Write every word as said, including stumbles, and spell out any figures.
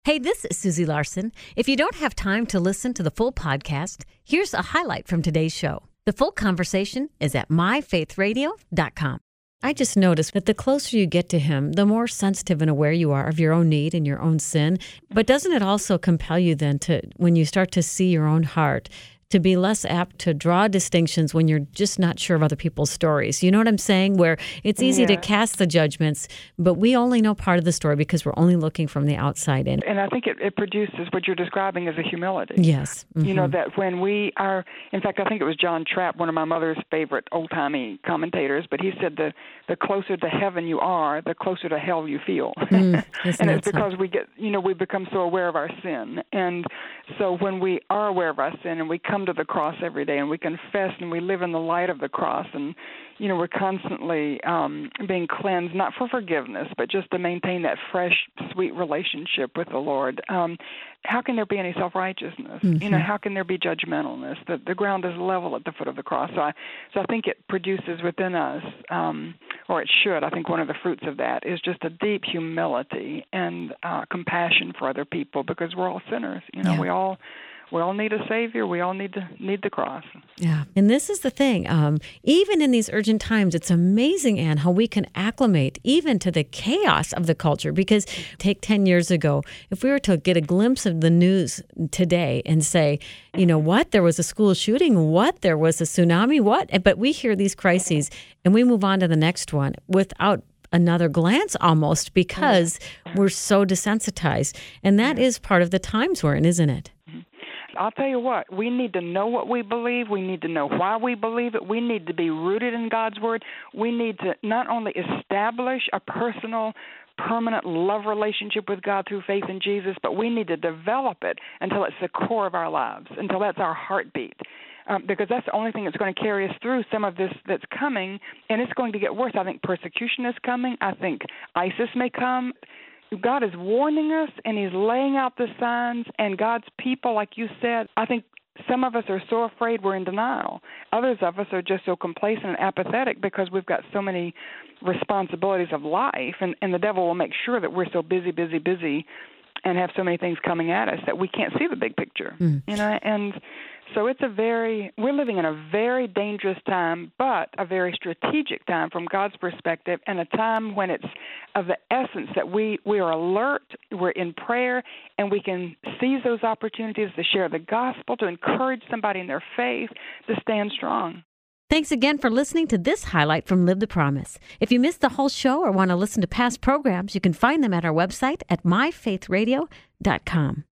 Hey, this is Susie Larson. If you don't have time to listen to the full podcast, here's a highlight from today's show. The full conversation is at my faith radio dot com. I just noticed that the closer you get to Him, the more sensitive and aware you are of your own need and your own sin. But doesn't it also compel you then to, when you start to see your own heart, to be less apt to draw distinctions when you're just not sure of other people's stories? You know what I'm saying? Where it's easy yeah. to cast the judgments, but we only know part of the story because we're only looking from the outside in. And I think it, it produces what you're describing as a humility. Yes. Mm-hmm. You know, that when we are, in fact, I think it was John Trapp, one of my mother's favorite old-timey commentators, but he said the, the closer to heaven you are, the closer to hell you feel. Mm, and it's because we get, you know, we become so aware of our sin. And so when we are aware of our sin and we come to the cross every day and we confess and we live in the light of the cross, and you know we're constantly um, being cleansed, not for forgiveness, but just to maintain that fresh, sweet relationship with the Lord. Um, how can there be any self-righteousness? Mm-hmm. You know, how can there be judgmentalness? The, the ground is level at the foot of the cross. So I, so I think it produces within us, um, or it should. I think one of the fruits of that is just a deep humility and uh, compassion for other people, because we're all sinners. You know, yeah. we all. We all need a Savior. We all need to need the cross. Yeah. And this is the thing. Um, even in these urgent times, it's amazing, Anne, how we can acclimate even to the chaos of the culture. Because take ten years ago, if we were to get a glimpse of the news today and say, you know what, there was a school shooting, what, there was a tsunami, what? But we hear these crises and we move on to the next one without another glance almost, because we're so desensitized. And that is part of the times we're in, isn't it? I'll tell you what, we need to know what we believe. We need to know why we believe it. We need to be rooted in God's Word. We need to not only establish a personal, permanent love relationship with God through faith in Jesus, but we need to develop it until it's the core of our lives, until that's our heartbeat. Um, because that's the only thing that's going to carry us through some of this that's coming, and it's going to get worse. I think persecution is coming. I think ISIS may come. God is warning us, and He's laying out the signs, and God's people, like you said, I think some of us are so afraid we're in denial. Others of us are just so complacent and apathetic because we've got so many responsibilities of life, and, and the devil will make sure that we're so busy, busy, busy and have so many things coming at us that we can't see the big picture. Mm. You know, and so it's a very, we're living in a very dangerous time, but a very strategic time from God's perspective, and a time when it's of the essence that we, we are alert, we're in prayer, and we can seize those opportunities to share the gospel, to encourage somebody in their faith, to stand strong. Thanks again for listening to this highlight from Live the Promise. If you missed the whole show or want to listen to past programs, you can find them at our website at my faith radio dot com.